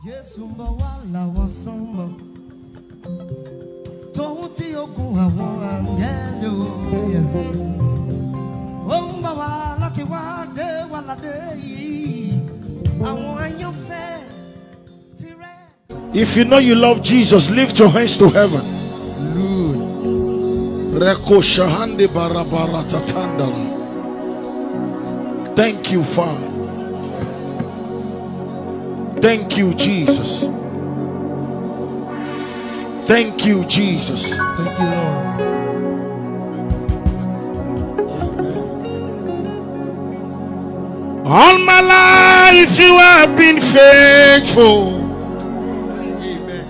Yes, wala wasomba. Tohuti okuwa wangelo. Yes. Omba wala tiwade wala dei. If you know you love Jesus, lift your hands to heaven. Thank you, Father. Thank you, Jesus. Thank you, Jesus. Thank you, Lord. All my life you have been faithful. Amen.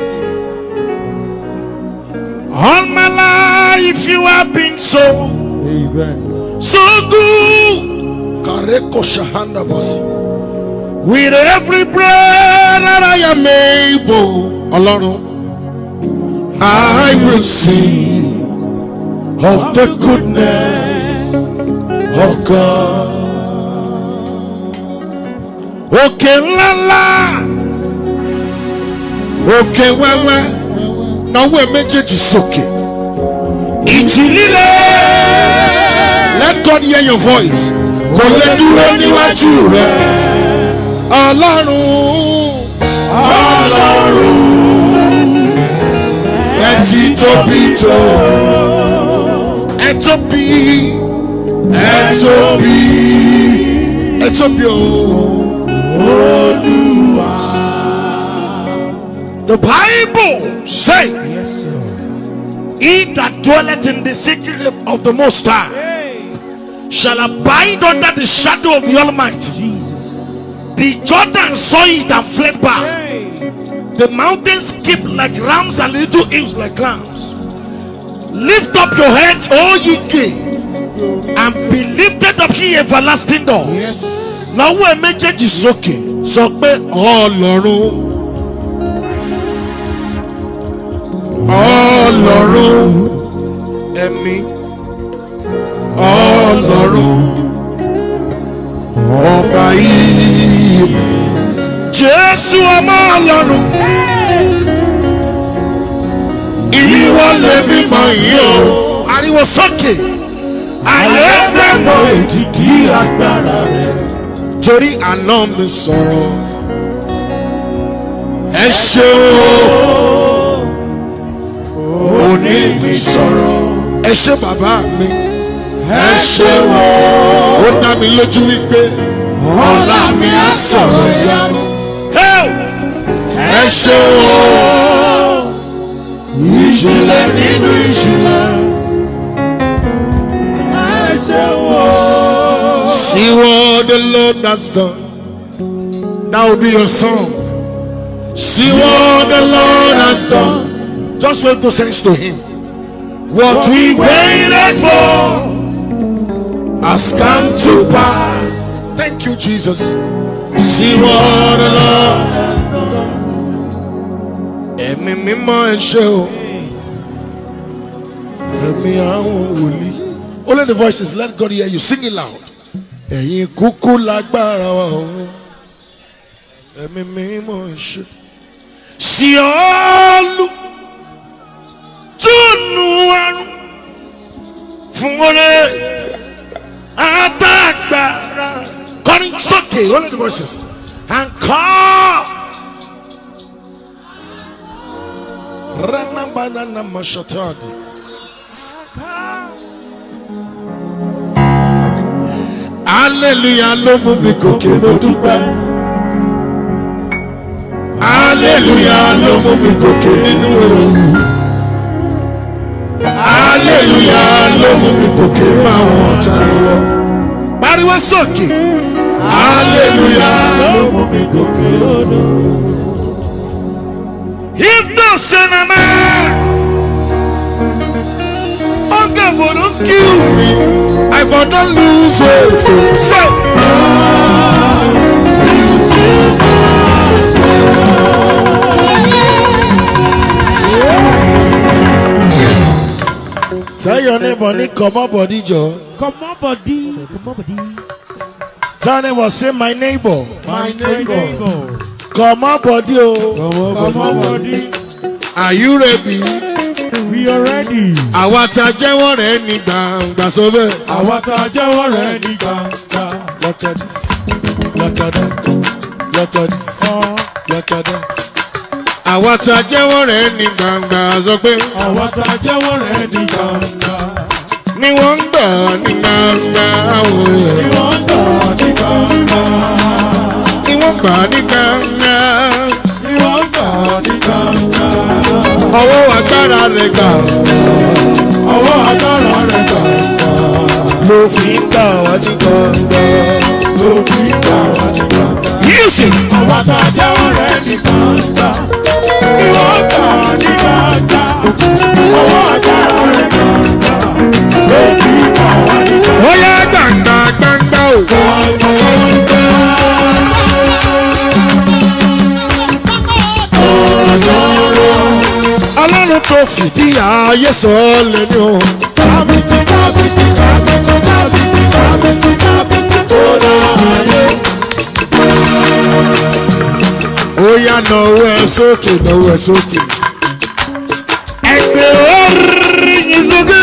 All my life you have been so good. With every breath that I am able, Alone, I will sing of the goodness of God. Okay, la okay, well, now we're making it okay. Let God hear your voice. The Bible says, he that dwelleth in the secret of the Most High shall abide under the shadow of the Almighty. The Jordan saw it and fled back. The mountains skipped like rams and little hills like lambs. Lift up your heads, all ye gates, and be lifted up, ye everlasting doors. Now we make it okay. So Ọlọ́run, Ọlọ́run, ẹ̀mí, Ọlọ́run, ọba yìí, Jésù ọmọ Ọlọ́run, ìwọ lèmi mọ̀ yìí o. Ariwo sókè. Ayé fẹ́ mọ èdìdí agbára rẹ̀. Torí àná mi sọ̀rọ̀. Ẹ ṣé o. Òní mi sọ̀rọ̀. Ẹ ṣé bàbá mi. Ẹ ṣé o. Ó dá mi lójú wípé ọ̀la mi á sọ̀rọ̀ ìyanu. Ẹ ṣé o. Ìjìnlẹ̀ nínú ìjìnlẹ̀. Ẹ ṣé o. See what the Lord has done. That will be your song. See what the Lord has done. Just wave those hands to Him. What we waited for has come to pass. Thank you, Jesus. See what the Lord has done. Ẹ̀mí mímọ́ ẹ ṣé o. Ẹ̀mí àwọn wòlíì. Only the voices, let God hear you. Sing it loud. Ẹ̀yin kúkú lágbára wa o. Ẹ̀mí mímọ́ ẹ ṣé. Sí Olú túnú àrùn fún oore àtàgbàrà. Kọrin sókè, only the voices. And call. Rana banana mashatadi. Hallelujah, ló mú mi gòkè mo dúpẹ́. Hallelujah, ló mú mi gòkè nínú ewu. Hallelujah, ló mú mi gòkè máa wọ̀n ta lọ́wọ́. Pariwo sókè. Hallelujah, ló mú mi gòkè odò. If no cinema, hunger wouldn't kill me. I for don't lose it. So, tell your neighbor, come on, body, Joe. Come on, body. Come on, body. Tell neighbor, say my neighbor. My neighbor. Come on, body. Come on, body. Are you ready? We are ready. Àwa tá jẹ́wọ́ rẹ̀ ní gbangba sóbẹ̀. Àwa tá jẹ́wọ́ rẹ̀ ní gbangba. Look at this. Look at that. Look at this. Look at that. Àwa tá jẹ́wọ́ rẹ̀ ní gbangba sọ pé. Àwa tá jẹ́wọ́ rẹ̀ ní gbangba. Ni wọ́n ń gbà ní gbangba. Ni wọ́n ń gbà ní gbangba. Ni wọ́n gbà ní gbangba. Ni wọ́n ń gbà ní gbangba. Ọwọ́ agbára rẹ̀ gbà. Ọwọ́ agbára rẹ̀ gbà. Ló fi ń gbà wá ní gbangba. Ló fi ń gbà wá ní gbangba. Music. Àwa tá jẹ́wọ́ rẹ̀ ní gbangba. Ni wọ́n ń gbà ní gbangba. Ọwọ́ agbára rẹ̀ gbà. Ló fi ń gbà wá ní gbangba. Ó yá gbangba gbangba o. Ọlọ́run tó fìdí ayé sọ̀lẹ̀ ni o. Kábìtì kábìtì kábìtì kábìtì kábìtì kábìtì tó dáyé. Ó yá nawọ́ ẹ sókè nawọ́ ẹ sókè. Ẹgbẹ́ orin sókè.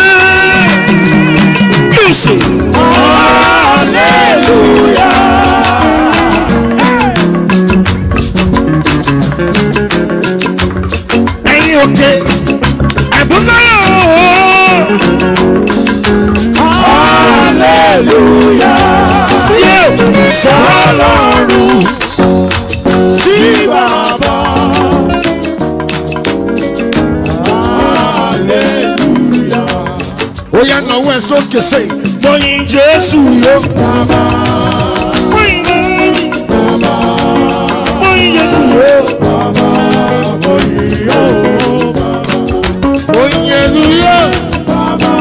Music. Hallelujah. Ẹyin òkè. Ẹ̀bùsáyọ̀. Hallelujah. Sọlọ́run sí bàbá. Hallelujah. Ó yá nawọ́ ẹ sókè sẹ́yìn. Mo yin Jésù yó. Bàbá. Mo yin Jésù. Mo yin Jésù yó. Bàbá. Mo yìn ọ́ bàbá. Mo yin Jésù yó. Bàbá.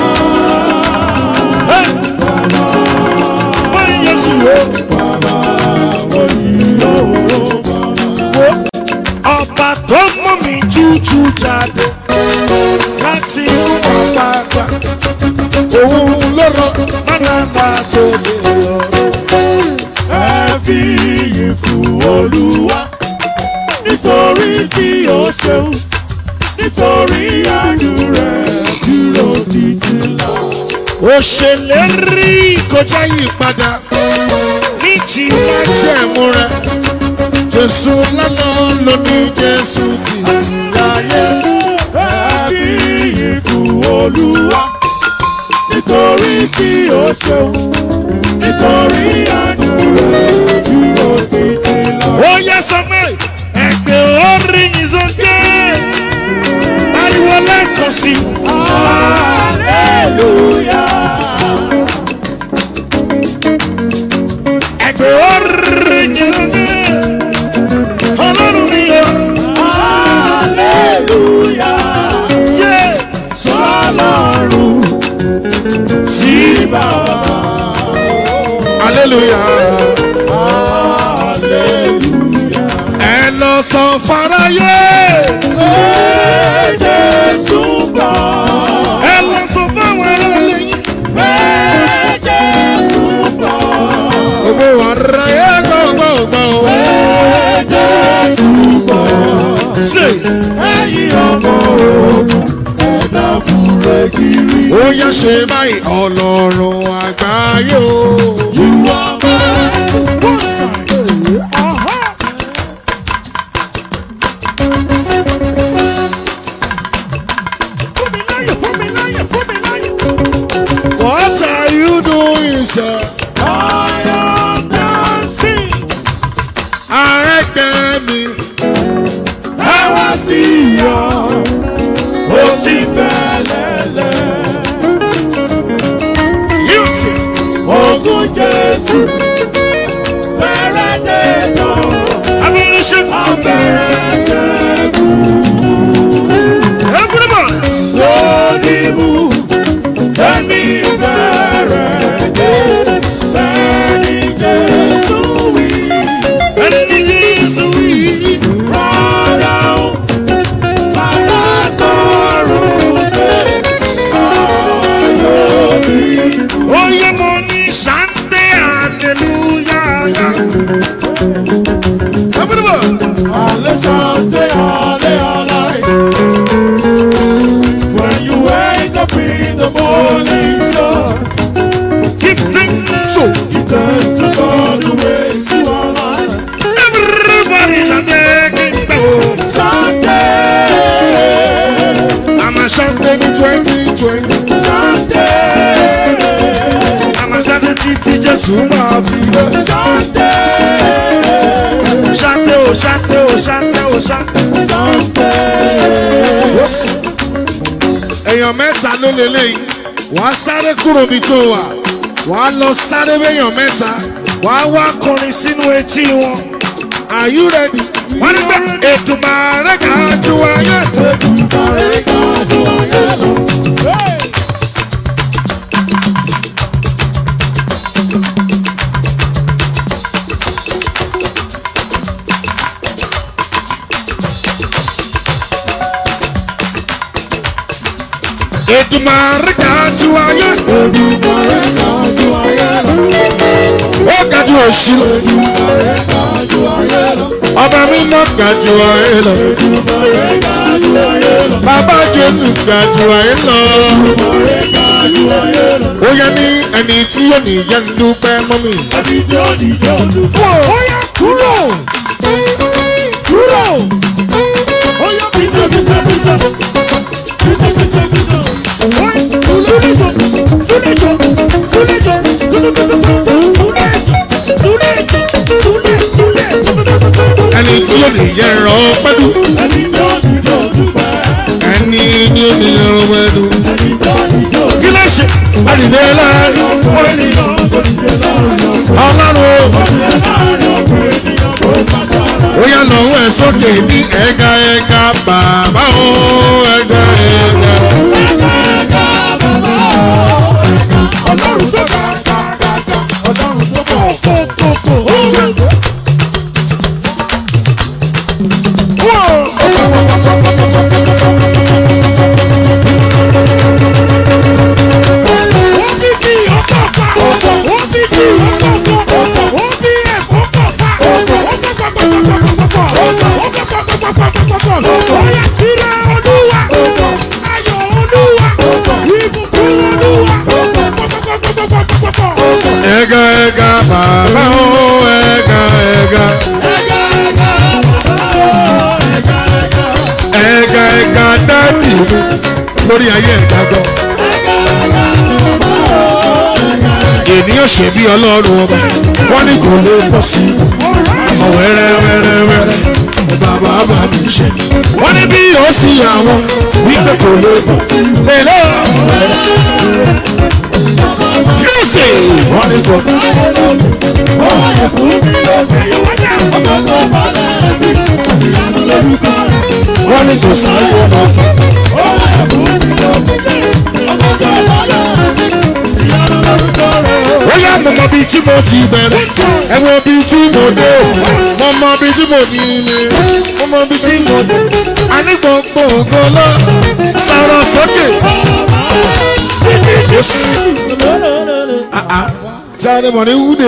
Mo yin Jésù yó. Bàbá. Mo yìn ọ́ bàbá. Ọba tó mú mi tútù jáde láti inú àpáta. Òun ló rọ mọ́nàmá tó lè yọ. Ẹ fi ìyìn fún Olúwa nítorí tí ó ṣeun, nítorí àánú rẹ̀ dúró títí lọ. Ó ṣèlérí kọjá yí padà ní ti májẹ̀mú rẹ̀. Jésù lánà ló ní Jésù títí láyé. Ẹ fi ìyìn fún Olúwa nítorí tí ó ṣeun, nítorí àánú rẹ̀ dúró títí lọ. Ó yẹ sọ́mọ́ ẹgbẹ́ orin yìí sókè. Ariwo lẹ́kọ̀ọ́ sí. Hallelujah. Ẹgbẹ́ orin yìí sókè. Ọlọ́run mi yọ. Hallelujah. Yeah. Sọlọ́run sí bàbá. Hallelujah. Hallelujah. Ẹ lọ sọ fáráyé. Jésù bọ̀. Ẹ lọ sọ fáwọn ará lẹ́yìn. Jésù bọ̀. Gbogbo ara yẹ gbọ́gbọ́gbọ́. Jésù bọ̀. Ṣé Ẹ̀yin ọmọ ogun ẹ̀dá búrẹ́ kiri. ó yá ṣe báyìí Ọlọ́run àgbáyé o. You are my What are you doing, sir? I am dancing. Àrẹ́gbẹ́ mi. Ẹ wá sí iyọ̀, ó ti fẹ́lẹ́lẹ́. You see. Ogun Jésù fẹ́rẹ́ dé tán. Abolition. Abẹ́rẹ́ ṣẹ́gun Everybody. lónìí mú. Ẹ̀mí fẹ́rẹ̀ dé. Bẹ́ẹ̀ni Jésù wí. Ẹni Jésù yìí. Rọ́dà ó, bàbá sọ̀rọ̀ pé ayọ̀ mi. Ó yẹ mo ní Sunday hallelujah. Everybody. èèyàn mẹ́ta ló lélẹ́yìn wàá sáré kúrò bí tó wà wàá lọ sáré béèyàn mẹ́ta wàá wá kọrin sínú etí wọn. Are you ready? wọ́n ní bẹ́ẹ̀ Èdùmàrè ga jù ayé. Èdùmàrè ga jù ayé lọ. Èdùmàrè ga jù ayé. Èdùmàrè ga jù ayé lọ. Ó ga jù òṣì lọ. Èdùmàrè ga jù ayé lọ. Ọba mímọ́ ga jù ayé lọ. Èdùmàrè ga jù ayé lọ. Bàbá Jésù ga jù ayé lọ. Èdùmàrè ga jù ayé lọ. Ó yẹ ní ẹni tí yóò ní yẹn dúpẹ́ mọ́ mi. Ẹni tí yóò ní yẹn dúpẹ́. Ó yẹ kúrò. Kúrò. Ó yẹ bíjọ́. Ẹni tí ó lè yẹ ẹ̀rọ pẹ́lú. Ẹni ní ó lè yẹ ẹ̀rọ pẹ́lú. Kí ló ṣe? Àdìdé láàrin Ọlọ́run o. Ó yá lọ́wọ́ ẹ̀ sókè ní ẹ̀ka ẹ̀ka bàbá o ẹ̀ka ẹ̀ka. Ọlọ́run tó bá Ọlọ́run tó bá Ega ega baba o ega ega ega ega dadi lórí ayé ìdájọ́ ènìyàn ṣe bí Ọlọ́run ọba wọ́n ní kò lè pọ̀ sí ọmọ wẹ́rẹ́wẹ́rẹ́wẹ́rẹ́ bàbá bá mi ṣe wọ́n ní bí yóò sí àwọn wípé kò lè pọ̀ lélẹ́ yóò ṣe wọ́n ní kò sí ọmọ ẹ̀kú mi lókè ọmọ tó bá lẹ́ẹ̀bí ìyanu lórúkọ rẹ̀ wọ́n ní kò sí ọmọ ẹ̀kú mi lókè ọmọ tó bá lẹ́ẹ̀bí ìyanu lórúkọ rẹ̀. Ó yá mo mọ bíi tí mo ti bẹ̀rẹ̀ ẹ wo bíi tí mo dé mo mọ bíi tí mo ti lè mo mọ bíi tí mo dé àní gbogbo ògo lọ sọ̀rọ̀ sókè. Tell them on the wood.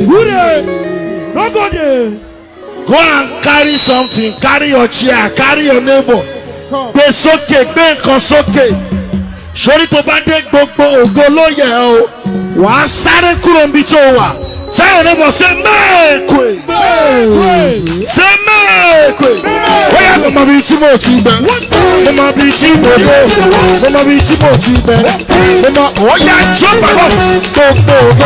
Go and carry something, carry your chair, carry your neighbor. Gbé sókè, gbé nǹkan sókè. Sórí tó bá dé gbogbo ògo ló yẹ o. Wàá sáré kúrò níbi tó wà. Tell your neighbor say mẹ́ẹ̀kwe. Say mẹ́ẹ̀kwe. Bóyá mo mọ bí tí mo ti bẹ̀. Mo mọ bí tí mo dé. Mo mọ bí tí mo ti bẹ̀. Mo mọ ọ̀ya jọba lọ gbogbo ògo.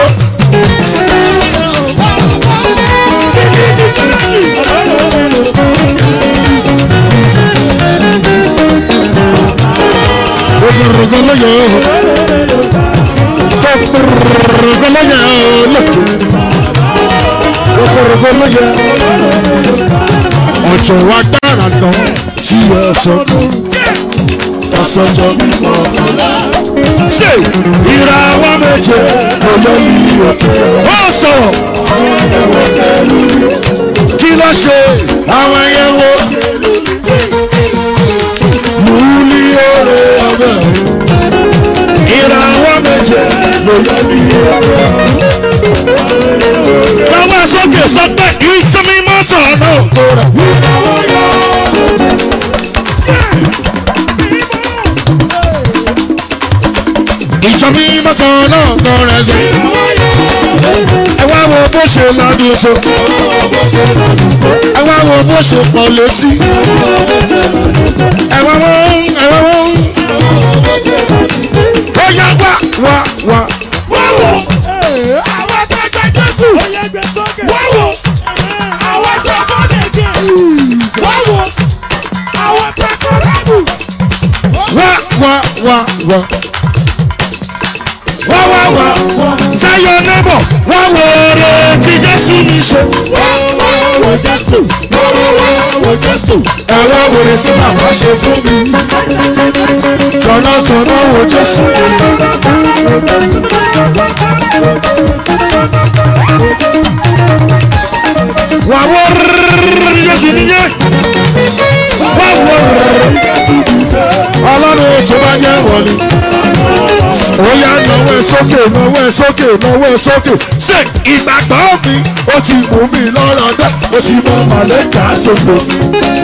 Rogoloyo, ọjọ́ wa dára gan tí ẹ sọ́kàn ọ̀sọ́jọ́ mímọ́ ọ̀la. Ṣé ìràwọ̀ méje olórí òkè ó sọ̀rọ̀? Kí ló ṣe àwọn ẹyẹ wo? Múlí oore ọbẹ̀ ìràwọ̀ méje olórí òkè. Káwá sókè sọ pé ìjọ mímọ́ tọ̀ náà kóra. Ìjọ mímọ́ tọ̀ náà kóra sí. Ẹ wá wo bó ṣe lọ́dún tó. Ẹ wá wo bó ṣe pọ̀ létí. Ẹ wá wọ́n. Ó yá wá. Àwọn tó jẹ Jésù. Báwo? Àwọn tẹ́kọ̀ọ́ rẹ́bù. Wá. Tell your neighbor, wá wo ore tí Jésù mi ṣe. Wá wo Jésù. Ẹ̀rọ wòre tí bàbá ṣe fún mi. Tọ̀nà wo Jésù. Wá wo Jésù nìyẹn. Wá wo Ọlọ́run tó bá jẹ́ wọlé. Ó yá náwó ẹ sókè. Ṣé ìgbàgbọ́ mi ó ti mú mi lọ́rọ̀ dá? Ó ti mọ màlẹ́kà tó lò mí.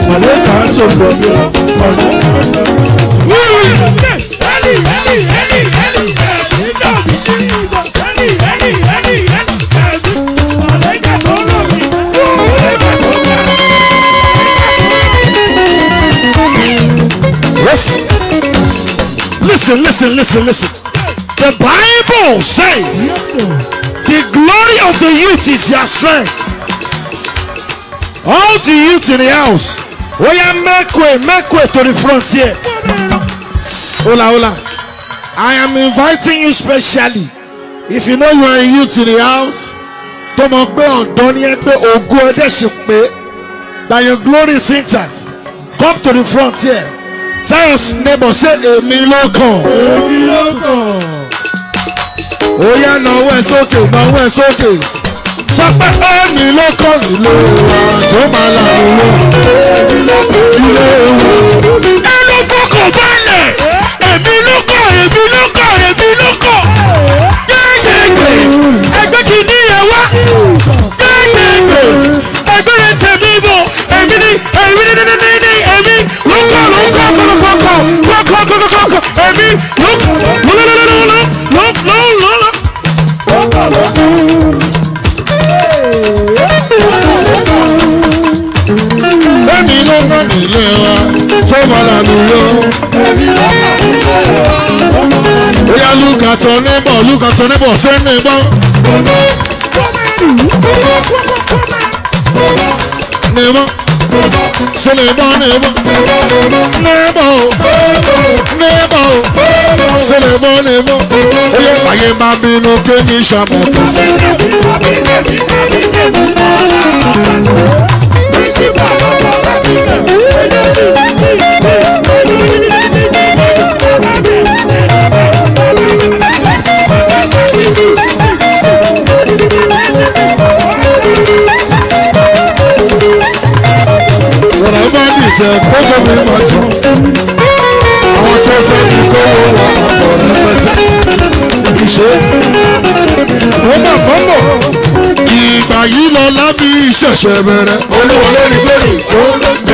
Listen. The Bible says the glory of the youth is your strength. All the youth in the house, oh yeah, make way to the front here. Hola. I am inviting you specially. If you know you are a youth in the house, that your glory is intact. Come to the front here. Tell us neighbor, say èmi ló kàn. Ó yá náwó ẹ sókè. Sọ pé èmi ló kàn ilé wa tó máa lànà. Ẹnu fọkàn balẹ̀. Èmi ló kàn. Ẹgbẹ́ kìíní yẹn wá. Ẹgbẹ́ rẹ̀ tẹ̀mí bọ̀. Èmi ló kàn. Look at your neighbor, say neighbor. Say neighbor. Say neighbor. Oye fàyè máa bínú kéde ṣàmùkù. Kókó mi máa tán, àwọn tó fẹ́ mi kó wọn àbọ̀ rẹpẹtẹ. Ìṣe mọ́mọ́ ìgbà yìí lọ lábí ìṣẹ̀ṣẹ̀ bẹ̀rẹ̀. Olúwa lórí lórí tó lójú.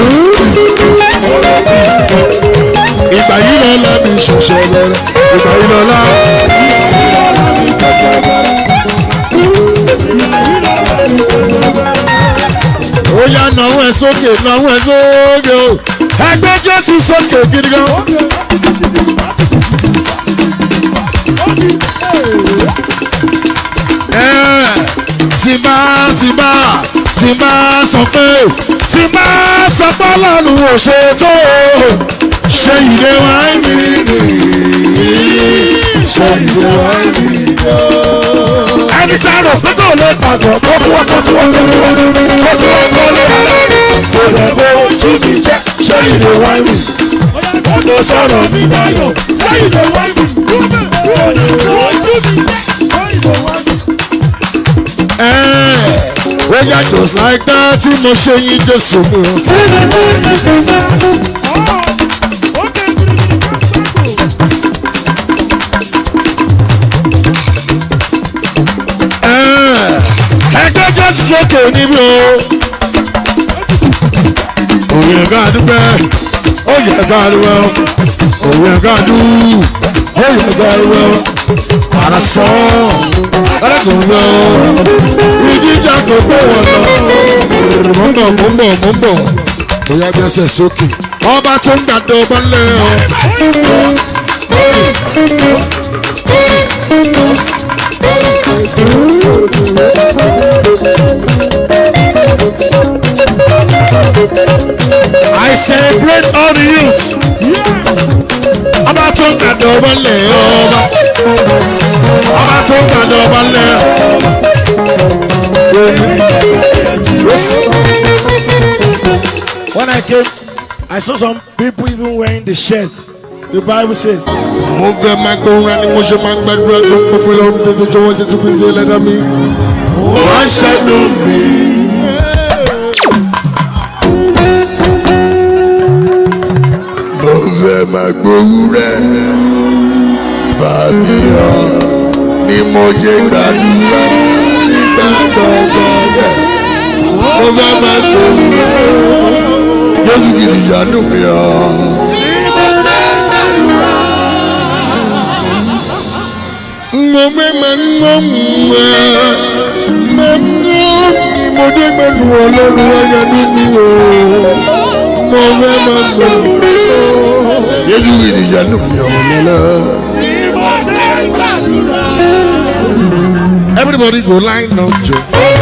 Ìgbà yìí lọ lábí ìṣẹ̀ṣẹ̀ bẹ̀rẹ̀. Ìgbà yìí lọ lá. Ó yá náwó ẹ sókè o. Ẹgbẹ́ Jésù sókè gidi gan. Tí bá sọ pé Ọlọ́run ò ṣe tó ṣe ìdè wáìnì ṣe ìdè wáìnì. Ẹni tí a rò pé kò lè pàgọ́ kó tún wọ́n kó lè kó lè bó ojú mi jẹ́ ṣe ìdè wáìnì. Ọ̀dọ̀ sọ̀rọ̀ mi báyọ̀ ṣe ìdè wáìnì. Ojú mi jẹ́ ṣe ìdè wáìnì. We are just like that, mo ṣe yín Jésù mi o. Ẹgbẹ́ Jésù sókè níbí o. Òye ká dúpẹ́, òye ká dúpẹ́, òye ká dúpẹ́, òye ká dúpẹ́. Àràsán, ẹlẹ́kùnrin ìjíjà kò gbé wọn lọ. Mo ń bọ̀. Bóyá bí ẹsẹ̀ sókè. Ọba tó ń gbàdọ̀ ọba lẹ́ ọ. I celebrate all the youths. Ọba tó ń kàdé ọba lẹ̀ ọba. Ọba tó ń kàdé ọba lẹ̀. When I came, I saw some people even wearing the shirt. The Bible says, mo fẹ́ máa gbóhùn ẹni mo ṣe máa ń gbàdúrà sọ pé lọ́run tètè jọ̀wọ́ jẹ́ tó pèsè ẹlẹ́dàá mi. Wọ́n ṣàánú mi. Mo fẹ́ máa gbóhùn rẹ̀ bàbí ọ ni mo ṣe gbàdúrà nígbà gbọ̀ngàn rẹ̀. Mo fẹ́ máa gbóhùn rẹ̀ Jésù kìí ṣàánú mi ọ. Everybody go line up to